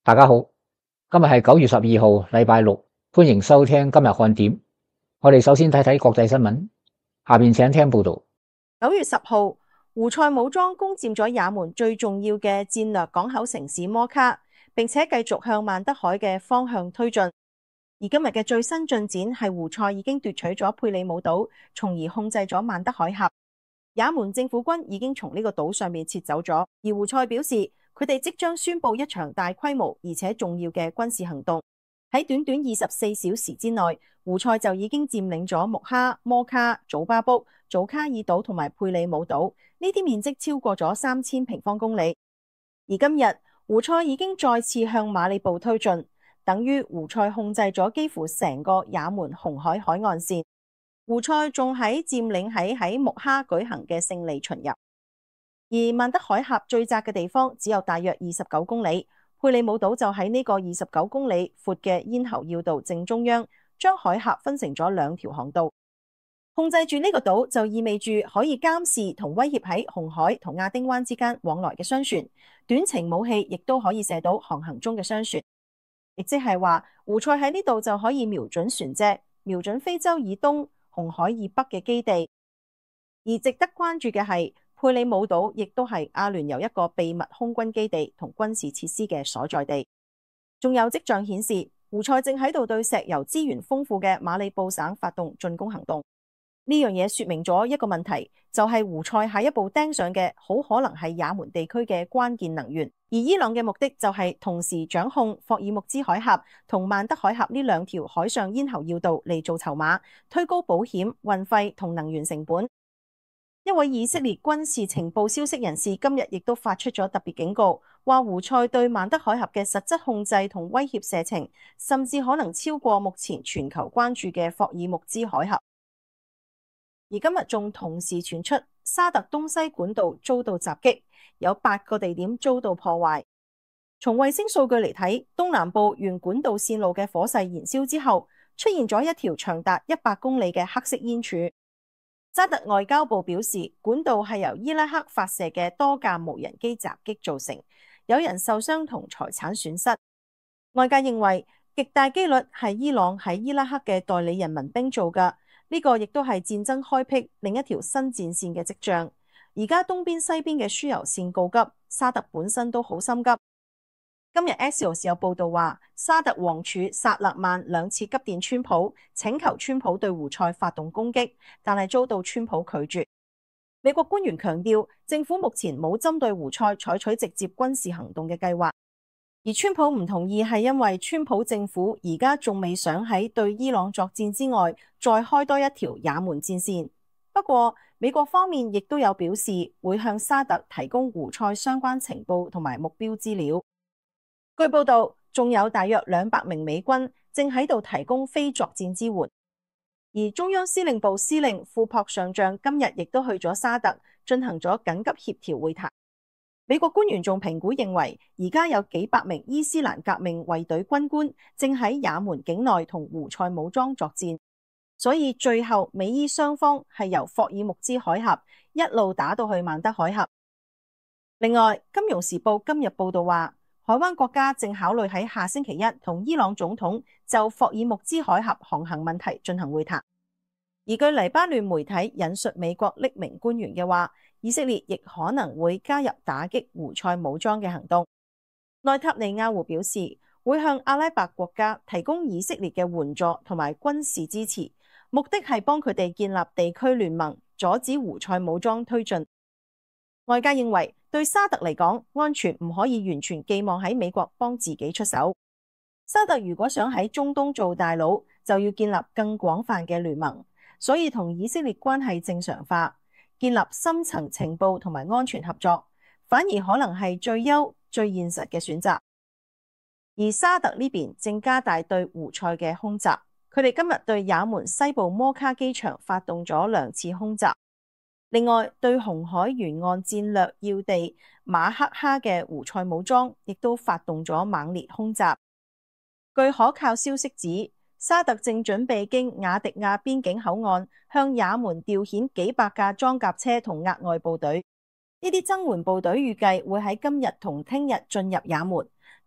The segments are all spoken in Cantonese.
大家好，今日係9月12號，禮拜六，歡迎收聽今日看點。我哋首先睇睇國際新聞，下邊請聽報道。 9月10號，胡塞武裝攻佔咗也門最重要嘅戰略港口城市摩卡，並且繼續向曼德海嘅方向推進。而今日嘅最新進展係胡塞已經奪取咗佩里姆島，從而控制咗曼德海峽。也門政府軍已經從呢個島上面撤走咗，而胡塞表示佢哋即將宣布一場大規模而且重要嘅軍事行動。喺短短24小時之內，胡塞就已經佔領咗穆哈、摩卡、祖巴卜、祖卡爾島同埋佩里姆島，呢啲面積超過咗3000平方公里。而今日胡塞已經再次向馬里布推進，等於胡塞控制咗幾乎成個也門紅海海岸線。胡塞仲喺佔領喺穆哈舉行嘅勝利巡遊，而曼德海峽最窄嘅地方只有大約29公里，佩里姆島就喺呢個29公里闊嘅咽喉要道正中央，將海峽分成咗2條航道。控制住呢個島就意味住可以監視同威脅喺紅海同亞丁灣之間往來嘅商船，短程武器亦都可以射到航行中嘅商船，亦即係話胡塞喺呢度就可以瞄準船隻，瞄準非洲以東、紅海以北嘅基地。而值得關注嘅係，佩里姆島亦都係阿聯酋一個秘密空軍基地同軍事設施嘅所在地。仲有跡象顯示，胡塞正喺度對石油資源豐富嘅馬里布省發動進攻行動。呢樣嘢說明咗一個問題，就係胡塞下一步盯上嘅好可能係也門地區嘅關鍵能源，而伊朗嘅目的就係同時掌控霍爾木茲海峽同曼德海峽呢2條海上咽喉要道嚟做籌碼，推高保險、運費同能源成本。一位以色列軍事情報消息人士今日亦都發出咗特別警告，話胡塞對曼德海峽嘅實質控制同威脅射程，甚至可能超過目前全球關注嘅霍爾木茲海峽。而今日仲同時傳出沙特東西管道遭到襲擊，有8個地點遭到破壞。從衛星數據嚟睇，東南部原管道線路嘅火勢燃燒之後，出現咗一條長達100公里嘅黑色煙柱。沙特外交部表示，管道係由伊拉克發射嘅多架無人機襲擊造成，有人受傷同財產損失。外界認為極大機率係伊朗喺伊拉克嘅代理人民兵做㗎。呢個亦都係戰爭開闢另一條新戰線嘅跡象。而家東邊西邊嘅輸油線告急，沙特本身都好心急。今日 Axios 有報道話，沙特王儲薩勒曼2次急電川普，請求川普對胡塞發動攻擊，但係遭到川普拒絕。美國官員強調，政府目前冇針對胡塞採取直接軍事行動嘅計劃。而川普唔同意係因為川普政府而家仲未想喺對伊朗作戰之外再開多一條也門戰線。不過美國方面亦都有表示會向沙特提供胡塞相關情報同埋目標資料。據報道，仲有大約200名美軍正喺度提供非作戰支援。而中央司令部司令庫珀上將今日亦都去咗沙特進行咗緊急協調會談。美國官員仲評估認為，而家有幾百名伊斯蘭革命衛隊軍官正喺也門境內同胡塞武裝作戰，所以最後美伊雙方係由霍爾木茲海峽一路打到去曼德海峽。另外，金融時報今日報道話，海灣國家正考慮喺下星期一同伊朗總統就霍爾木茲海峽航行問題進行會談。而據黎巴嫩媒體引述美國匿名官員嘅話，以色列亦可能會加入打擊胡塞武裝嘅行動。內塔尼亞胡表示會向阿拉伯國家提供以色列嘅援助同埋軍事支持，目的係幫佢哋建立地區聯盟，阻止胡塞武裝推進。外界認為對沙特嚟講，安全唔可以完全寄望喺美國幫自己出手。沙特如果想喺中東做大佬，就要建立更廣泛嘅聯盟，所以同以色列關係正常化，建立深層情報同埋安全合作，反而可能係最優最現實嘅選擇。而沙特呢邊正加大對胡塞嘅空襲，佢哋今日對也門西部摩卡機場發動咗2次空襲。另外，對紅海沿岸戰略要地馬克哈嘅胡塞武裝亦都發動咗猛烈空襲。據可靠消息指，沙特正準備經雅迪亞邊境口岸向也門調遣幾百架裝甲車同額外部隊。呢啲增援部隊預計會喺今日同聽日進入也門。呢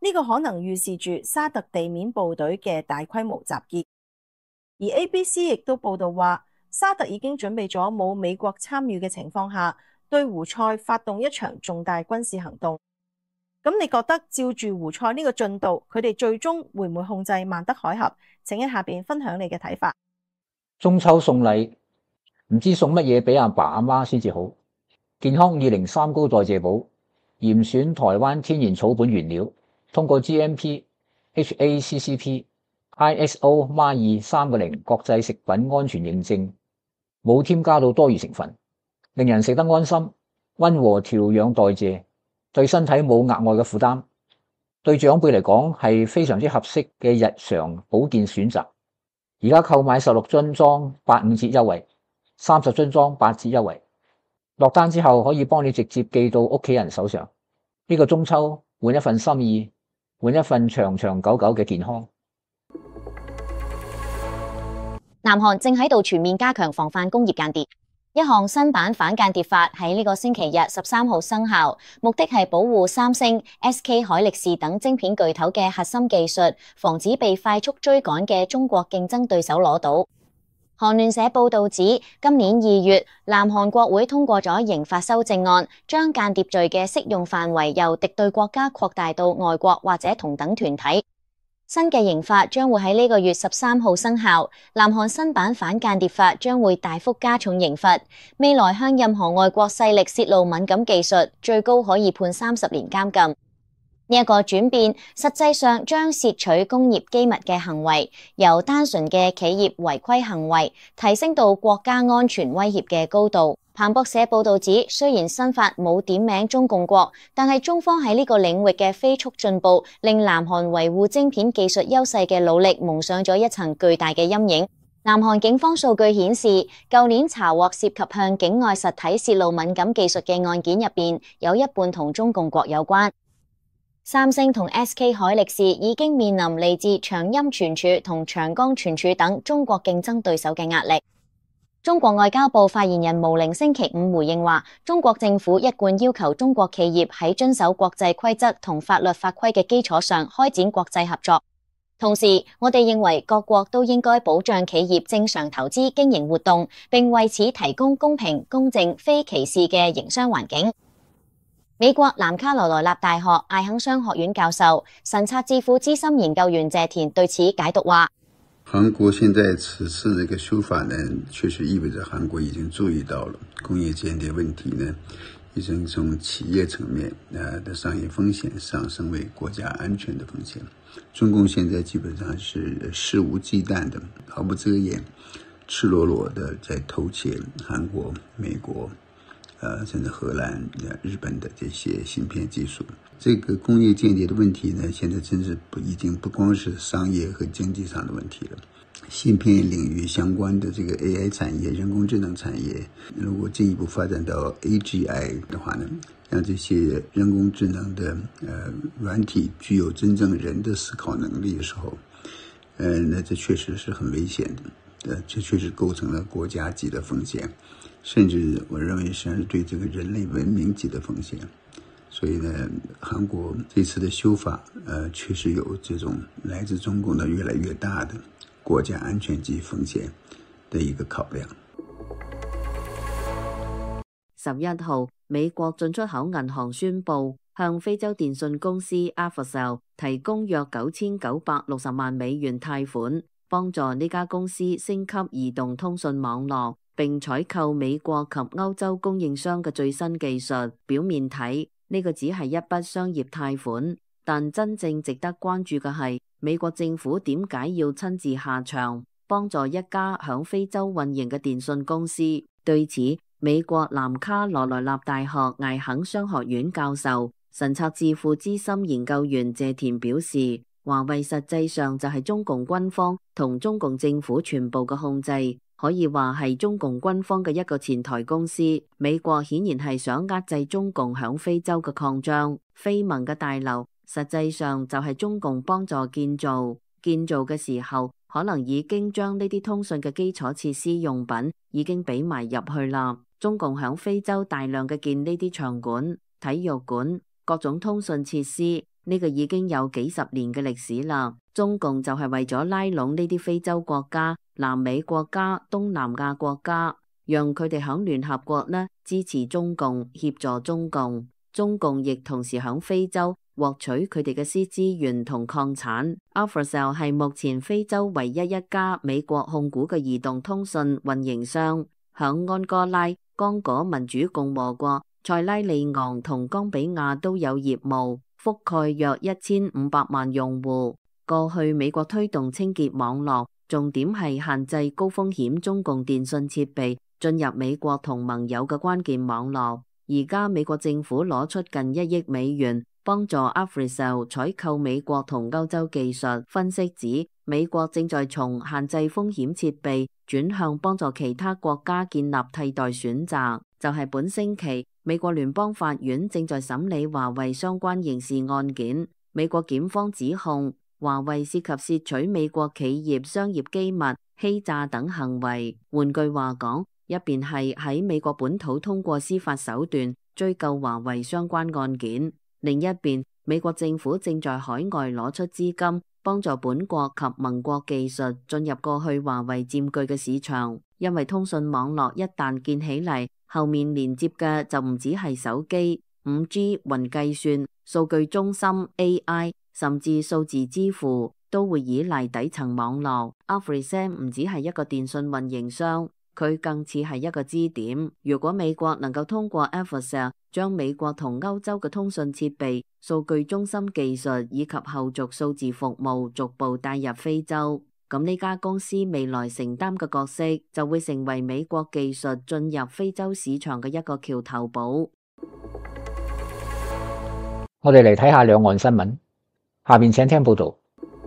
呢個可能預示住沙特地面部隊嘅大規模集結。而 ABC 亦都報道話，沙特已經準備咗冇美國參與嘅情況下，對胡塞發動一場重大軍事行動。咁你覺得照住胡塞呢個進度，佢哋最終會唔會控制曼德海峽？請喺下邊分享你嘅睇法。 中秋送禮，唔知送乜嘢俾阿爸阿媽先至好。健康20三高代謝寶，嚴選台灣天然草本原料，通過 GMP、HACCP、ISO -230國際食品安全認證，冇添加到多餘成分，令人食得安心，溫和調養代謝，對身體冇額外嘅負擔，對長輩嚟講係非常之合適嘅日常保健選擇。而家購買16樽裝85折優惠，30樽裝8折優惠，落單之後可以幫你直接寄到屋企人手上。呢個中秋換一份心意，換一份長長久久嘅健康。 南韓正喺度全面加強防範工業間諜。一項新版反間諜法喺呢個星期日13號生效，目的係保護三星、SK 海力士等晶片巨頭嘅核心技術，防止被快速追趕嘅中國競爭對手攞到。韓聯社報道指，今年2月，南韓國會通過咗刑法修正案，將間諜罪嘅適用範圍由敵對國家擴大到外國或者同等團體。新嘅刑法將會喺呢個月13號生效，南韓新版反間諜法將會大幅加重刑罰，未來向任何外國勢力洩露敏感技術，最高可以判30年監禁。呢一個轉變，實際上將竊取工業機密嘅行為，由單純嘅企業違規行為，提升到國家安全威脅嘅高度。彭博社報道指，雖然新法冇點名中共國，但係中方喺呢個領域嘅飛速進步，令南韓維護晶片技術優勢嘅努力蒙上咗一層巨大嘅陰影。南韓警方數據顯示，舊年查獲涉及向境外實體洩露敏感技術嘅案件入邊，有一半同中共國有關。三星同 SK 海力士已經面臨嚟自長鑫存儲同長江存儲等中國競爭對手嘅壓力。中國外交部發言人毛寧星期五回應話，中國政府一貫要求中國企業喺遵守國際規則同法律法規嘅基礎上開展國際合作。同時，我哋認為各國都應該保障企業正常投資經營活動，並為此提供公平、公正、非歧視嘅營商環境。美國南卡羅來納大學艾肯商學院教授、神策智庫資深研究員謝田對此解讀話： 韓國現在此次這個修法呢，確實意味着韓國已經注意到了工業間諜問題呢，已經從企業層面的商業風險上升為國家安全的風險。中共現在基本上是肆無忌憚的、毫不遮掩、赤裸裸的在偷竊韓國、美國。甚至荷蘭、日本的這些芯片技術，這個工業間諜的問題呢，現在真是已經不光是商業和經濟上的問題了。芯片領域相關的這個 AI 產業、人工智能產業，如果進一步發展到 AGI 的話呢，讓這些人工智能的軟體具有真正人的思考能力的時候，那這確實是很危險的，這確實構成了國家級的風險。甚至我認為是對這個人類文明級的風險，所以呢，韓國這次的修法，確實有這種來自中共的越來越大的國家安全級風險的一個考量。 11號，美國進出口銀行宣布向非洲電信公司 Africell 提供約$9960萬貸款，幫助呢家公司升級移動通訊網絡。並採購美國及歐洲供應商嘅最新技術。表面睇呢個只係一筆商業貸款，但真正值得關注嘅係美國政府點解要親自下場幫助一家響非洲運營嘅電信公司。對此，美國南卡羅來納大學艾肯商學院教授、神策智庫資深研究員謝田表示，華為實際上就係中共軍方同中共政府全部嘅控制。可以話係中共軍方嘅一個前台公司。美國顯然係想壓制中共響非洲嘅擴張。非盟嘅大樓實際上就係中共幫助建造嘅時候，可能已經將呢啲通訊嘅基礎設施用品已經俾埋入去啦。中共響非洲大量嘅建呢啲場館、體育館、各種通訊設施， 呢個已經有幾十年嘅歷史啦。中共就係為咗拉攏呢啲非洲國家、南美國家、東南亞國家，讓佢哋響聯合國呢支持中共、協助中共。中共亦同時響非洲獲取佢哋嘅鍶資源同礦產。Alphacel 係目前非洲唯一一家美國控股嘅移動通訊運營商，響安哥拉、剛果民主共和國、塞拉利昂同岡比亞都有業務，覆蓋約1500萬用戶。過去美國推動清潔網絡，重點係限制高風險中共電信設備進入美國同盟友嘅關鍵網絡。而家美國政府攞出近1億美元幫助 Alphacel 採購美國同歐洲技術。分析指，美國正在從限制風險設備轉向幫助其他國家建立替代選擇。就係本星期，美國聯邦法院正在審理華為相關刑事案件。美國檢方指控華為涉及竊取美國企業商業機密、欺詐等行為。換句話講，一邊係喺美國本土通過司法手段追究華為相關案件，另一邊美國政府正在海外攞出資金，幫助本國及盟國技術進入過去華為佔據嘅市場。因為通訊網絡一旦建起嚟，後面連接嘅就唔止係手機、5G、雲計算、數據中心、AI， 甚至數字支付都會依賴底層網絡。Alphacel 唔只係一個電信運營商，佢更似係一個支點。如果美國能夠通過 Alphacel 將美國同歐洲嘅通訊設備、數據中心技術以及後續數字服務逐步帶入非洲，咁呢家公司未來承擔嘅角色就會成為美國技術進入非洲市場嘅一個橋頭堡。 我哋嚟睇下兩岸新聞，下面請聽報道。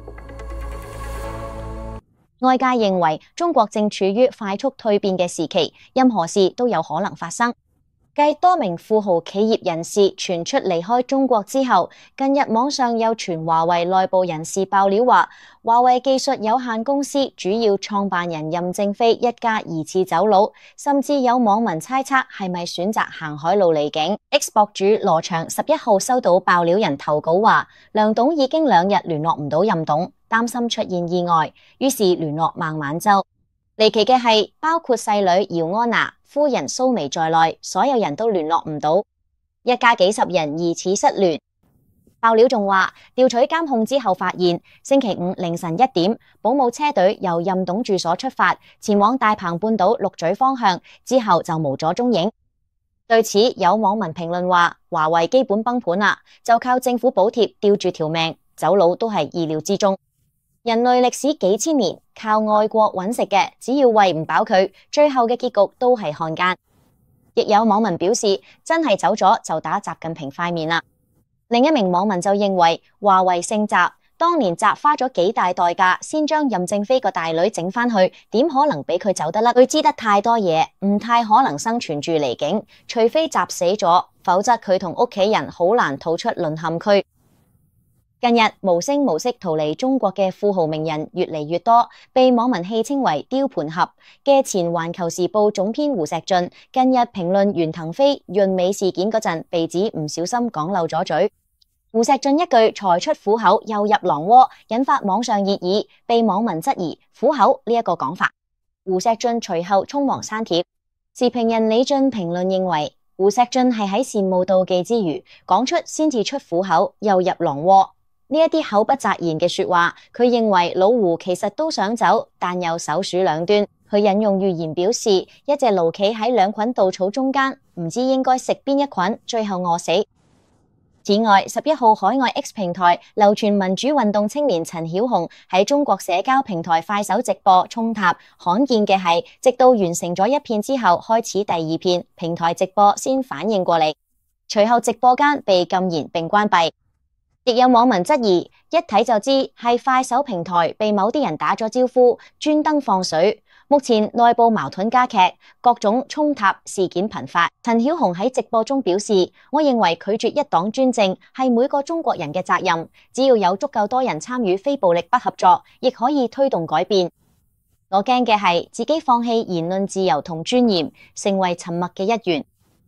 外界認為中國正處於快速蛻變嘅時期，任何事都有可能發生。繼多名富豪企業人士傳出離開中國之後，近日網上又傳華為內部人士爆料話，華為技術有限公司主要創辦人任正非一家疑似走佬，甚至有網民猜測係咪選擇行海路離境。X 博主羅翔11號收到爆料人投稿話，梁董已經2日聯絡唔到任董，擔心出現意外，於是聯絡孟晚舟。離奇嘅係，包括細女姚安娜、夫人蘇眉在內，所有人都聯絡唔到，一家幾十人疑似失聯。爆料仲話，調取監控之後發現，星期五凌晨1點，保姆車隊由任董住所出發，前往大鵬半島鹿咀方向，之後就無咗蹤影。對此，有網民評論話，華為基本崩盤啦，就靠政府補貼吊住條命，走佬都係意料之中。人類歷史幾千年，靠外國揾食嘅，只要餵唔飽佢，最後嘅結局都係漢奸。亦有網民表示，真係走咗就打習近平塊面啦。另一名網民就認為，華為姓習，當年習花咗幾大代價先將任正非個大女整返去，點可能俾佢走得甩？佢知得太多嘢，唔太可能生存住離境，除非習死咗，否則佢同屋企人好難逃出淪陷區。近日無聲無息逃離中國嘅富豪名人越嚟越多，被網民戲稱為雕盤俠嘅前環球時報總編胡錫進，近日評論袁騰飛潤美事件嗰陣，被指唔小心講漏咗嘴。胡錫進一句才出虎口又入狼窩，引發網上熱議，被網民質疑虎口呢一個講法。胡錫進隨後匆忙刪帖。時評人李俊評論認為，胡錫進係喺羨慕妒忌之餘，講出先至出虎口又入狼窩。呢一啲口不擇言嘅說話，佢認為老胡其實都想走，但又首鼠兩端。佢引用預言表示，一隻驢企喺2捆稻草中間，唔知應該食邊一捆，最後餓死。此外，11號海外 X 平台流傳民主運動青年陳曉紅喺中國社交平台快手直播衝塔，罕見嘅係，直到完成咗一片之後，開始第二片，平台直播先反應過嚟，隨後直播間被禁言並關閉。亦有網民質疑，一睇就知係快手平台被某啲人打咗招呼，專登放水。目前內部矛盾加劇，各種衝塔事件頻發。陳曉紅喺直播中表示，我認為拒絕一黨專政係每個中國人嘅責任，只要有足夠多人參與非暴力不合作，亦可以推動改變。我驚嘅係自己放棄言論自由同尊嚴，成為沉默嘅一員。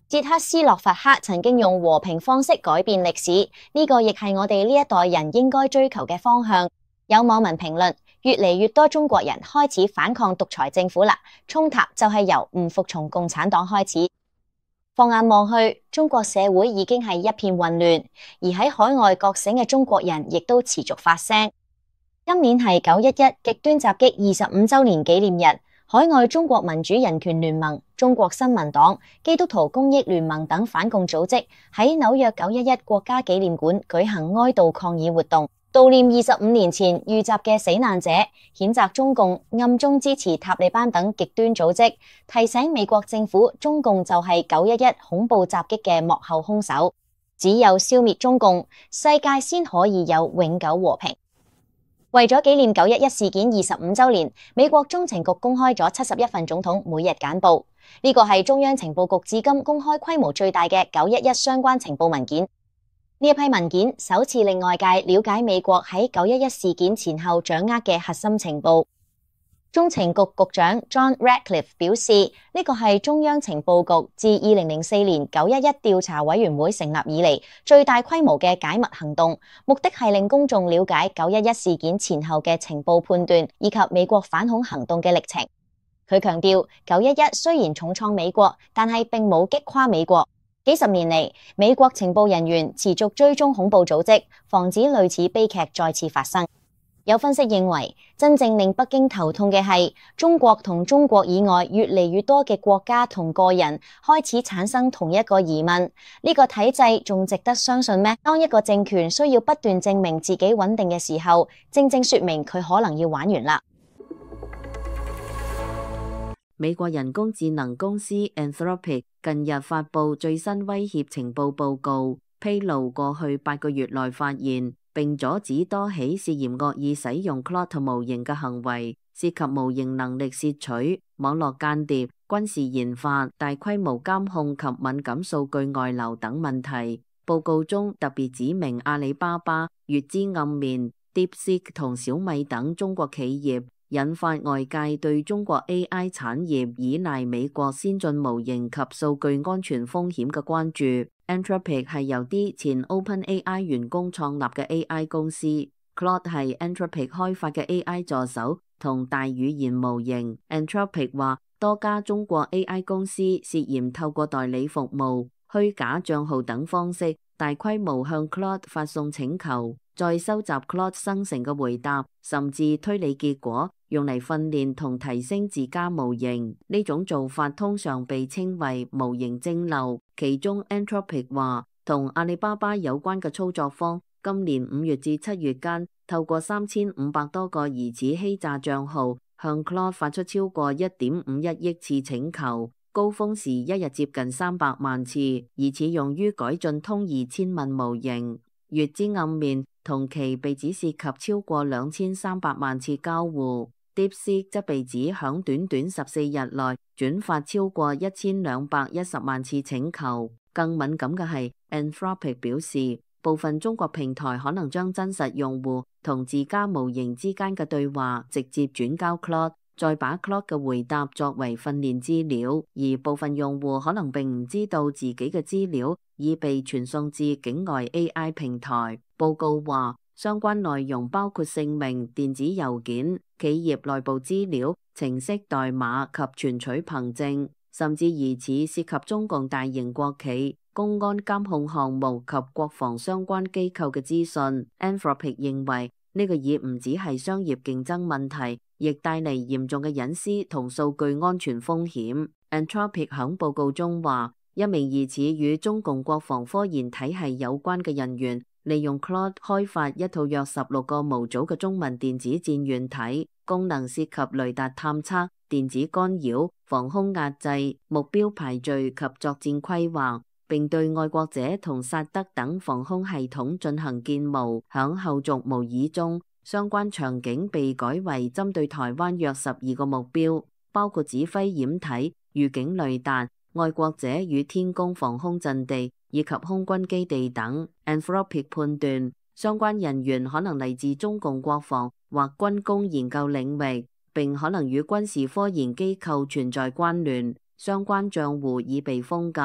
捷克斯洛伐克曾經用和平方式改變歷史，呢個亦係我哋呢一代人應該追求嘅方向。有網民評論，越嚟越多中國人開始反抗獨裁政府啦，衝突就係由唔服從共產黨開始。放眼望去，中國社會已經係一片混亂，而喺海外覺醒嘅中國人亦都持續發聲。今年係911極端襲擊25週年紀念日。海外中國民主人權聯盟、中國新聞黨、基督徒公益聯盟等反共組織喺紐約911國家紀念館舉行哀悼抗議活動，悼念25年前遇襲嘅死難者，譴責中共暗中支持塔利班等極端組織，提醒美國政府中共就係911恐怖襲擊嘅幕後兇手。只有消滅中共，世界先可以有永久和平。為咗紀念911事件25週年，美國中情局公開咗71份總統每日簡報。呢個係中央情報局至今公開規模最大嘅911相關情報文件。呢一批文件首次令外界了解美國喺911事件前後掌握嘅核心情報。中情局局長 John Ratcliffe 表示，呢個係中央情報局自2004年911調查委員會成立以嚟最大規模嘅解密行動，目的係令公眾了解911事件前後嘅情報判斷以及美國反恐行動嘅歷程。佢強調，911雖然重創美國，但係並冇擊垮美國。幾十年嚟，美國情報人員持續追蹤恐怖組織，防止類似悲劇再次發生。有分析認為，真正令北京頭痛嘅係中國同中國以外越嚟越多嘅國家同個人開始產生同一個疑問：呢個體制仲值得相信咩？當一個政權需要不斷證明自己穩定嘅時候，正正說明佢可能要玩完啦。 美國人工智能公司 Anthropic 近日發布最新威脅情報報告，披露過去8個月內發現並阻止多起涉嫌惡意使用 Claude 模型嘅行為，涉及模型能力竊取、網絡間諜、軍事研發、大規模監控及敏感數據外流等問題。報告中特別指明阿里巴巴、月之暗面、DeepSeek 同小米等中國企業，引發外界對中國 AI 產業依賴美國先進模型及數據安全風險嘅關注。Anthropic 係由啲前 OpenAI 員工創立嘅 AI 公司。Claude 係 Anthropic 開發嘅 AI 助手同大語言模型。Anthropic 話多家中國 AI 公司涉嫌透過代理服務、虛假賬號等方式，大規模向 Claude 發送請求，再收集 Claude 生成嘅回答，甚至推理結果，用嚟訓練同提升自家模型。呢種做法通常被稱為模型蒸餾。其中 Anthropic 話，同阿里巴巴有關嘅操作方，今年5月至7月間，透過3500多個疑似欺詐賬號，向 Claude 發出超過1.51億次請求，高峰時一日接近300萬次，疑似用於改進通2000問模型。月之暗面同期被指涉及超過2300萬次交互。DeepSeek 則被指響短短14日內轉發超過1210萬次請求。更敏感嘅係 Anthropic 表示，部分中國平台可能將真實用戶同自家模型之間嘅對話直接轉交 Claude， 再把 Claude 嘅回答作為訓練資料，而部分用戶可能並唔知道自己嘅資料已被傳送至境外 AI 平台。報告話，相關內容包括姓名、電子郵件、企業內部資料、程式代碼及存取憑證，甚至疑似涉及中共大型國企、公安監控項目及國防相關機構嘅資訊。Anthropic 認為呢個已唔只係商業競爭問題，亦帶嚟嚴重嘅隱私同數據安全風險。Anthropic 響報告中話，一名疑似與中共國防科研體系有關嘅人員，利用 Claude 開發一套約16個模組嘅中文電子戰軟體，功能涉及雷達探測、電子干擾、防空壓制、目標排序及作戰規劃，並對愛國者同薩德等防空系統進行建模。響後續模擬中，相關場景被改為針對台灣約12個目標，包括指揮掩體、預警雷達、愛國者與天宮防空陣地以及空軍基地等。Anthropic 判斷，相關人員可能嚟自中共國防或軍工研究領域，並可能與軍事科研機構存在關聯，相關賬戶已被封禁。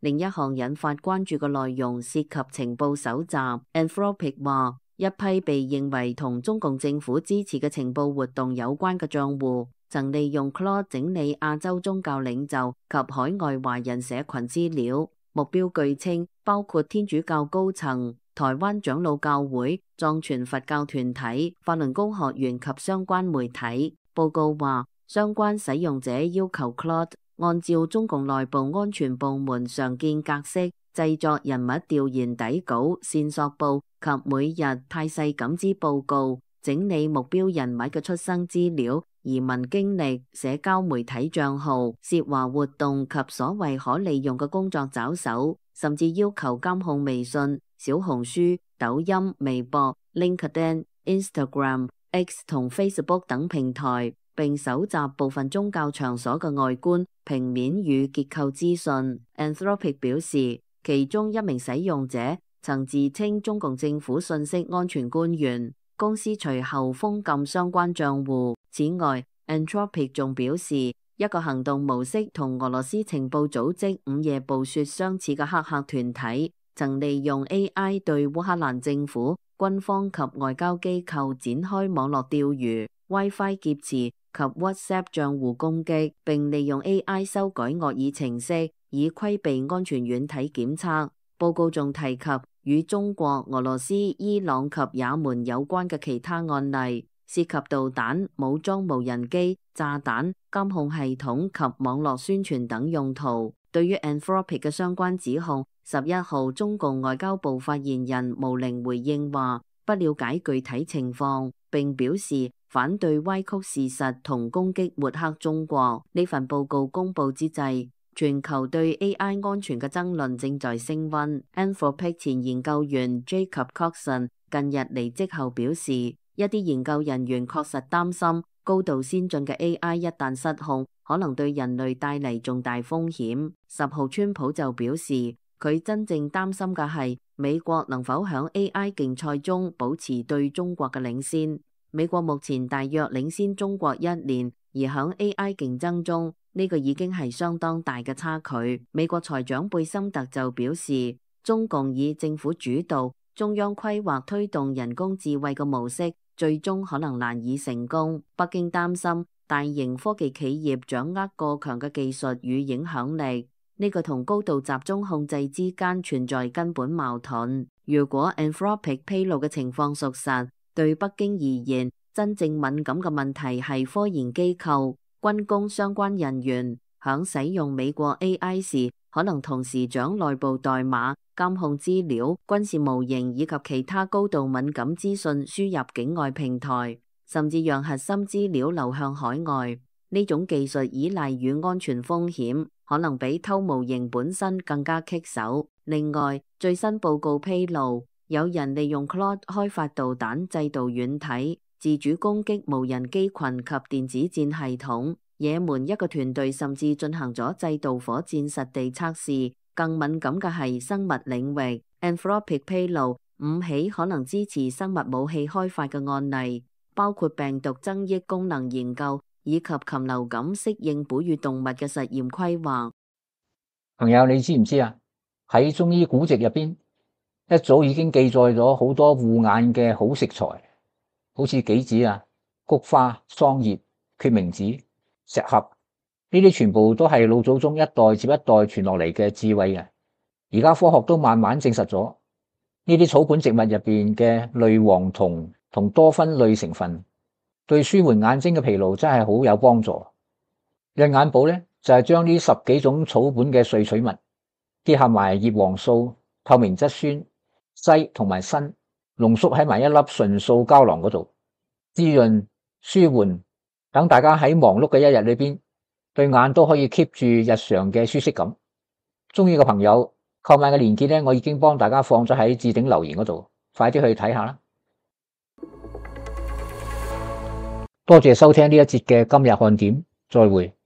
另一項引發關注嘅內容涉及情報搜集。Anthropic 話，一批被認為同中共政府支持嘅情報活動有關嘅賬戶，曾利用 Claude 整理亞洲宗教領袖及海外華人社群資料，目標據稱包括天主教高層、台灣長老教會、藏傳佛教團體、法輪功學院及相關媒體。報告話，相關使用者要求 Claude 按照中共內部安全部門常見格式製作人物調研底稿、線索簿及每日態勢感知報告，整理目標人物嘅出生資料、移民經歷、社交媒體賬號、涉華活動及所謂可利用嘅工作抓手，甚至要求監控微信、小紅書、抖音、微博、LinkedIn、Instagram、X 同 Facebook 等平台，並搜集部分宗教場所嘅外觀、平面與結構資訊。Anthropic 表示，其中一名使用者曾自稱中共政府信息安全官員，公司隨後封禁相關賬戶。此外，Anthropic 仲表示，一個行動模式同俄羅斯情報組織午夜暴雪相似嘅黑客團體，曾利用 AI 對烏克蘭政府、軍方及外交機構展開網絡釣魚、WiFi 劫持及 WhatsApp 賬戶攻擊，並利用 AI 修改惡意程式，以規避安全軟體檢測。報告仲提及與中國、俄羅斯、伊朗及也門有關嘅其他案例，涉及導彈、武裝無人機、炸彈、監控系統及網絡宣傳等用途。對於 Anthropic 嘅相關指控，11號中共外交部發言人毛寧回應話，不了解具體情況，並表示反對歪曲事實同攻擊抹黑中國。呢份報告公佈之際，全球對 AI 安全嘅爭論正在升溫。Anthropic 前研究員 Jacob Coxon 近日離職後表示，一啲研究人員確實擔心高度先進嘅 AI 一旦失控，可能對人類帶嚟重大風險。10號川普就表示，佢真正擔心嘅係美國能否響 AI 競賽中保持對中國嘅領先。美國目前大約領先中國1年，而響 AI 競爭中，呢個已經係相當大嘅差距。美國財長貝森特就表示，中共以政府主導、中央規劃推動人工智慧嘅模式，最終可能難以成功。北京擔心大型科技企業掌握過強嘅技術與影響力，呢個同高度集中控制之間存在根本矛盾。如果 Anthropic 披露嘅情況屬實，對北京而言，真正敏感嘅問題係科研機構、軍工相關人員響使用美國 AI 時，可能同時將內部代碼、監控資料、軍事模型以及其他高度敏感資訊輸入境外平台，甚至讓核心資料流向海外。呢種技術依賴與安全風險，可能比偷模型本身更加棘手。另外，最新報告披露，有人利用 Claude 開發導彈制導軟體，自主攻擊無人機群及電子戰系統。也門一個團隊甚至進行咗制導火箭實地測試。更敏感嘅係生物領域。Anthropic 披露5起可能支持生物武器開發嘅案例，包括病毒增益功能研究以及禽流感適應哺乳動物嘅實驗規劃。 朋友，你知唔知啊？喺中醫古籍入邊，一早已經記載咗好多護眼嘅好食材，好似杞子啊、菊花、桑葉、決明子、石斛，呢啲全部都係老祖宗一代接一代傳落嚟嘅智慧嘅。而家科學都慢慢證實咗，呢啲草本植物入邊嘅類黃酮同多酚類成分，對舒緩眼睛嘅疲勞真係好有幫助。潤眼寶咧就係將呢10幾種草本嘅萃取物結合埋葉黃素、透明質酸、硒同埋鋅，濃縮喺埋一粒純素膠囊嗰度，滋潤舒緩，等大家喺忙碌嘅一日裏邊，對眼都可以 keep 住日常嘅舒適感。中意嘅朋友，購買嘅鏈接咧，我已經幫大家放咗喺置頂留言嗰度，快啲去睇下啦。多謝收聽呢一節嘅今日看點，再會。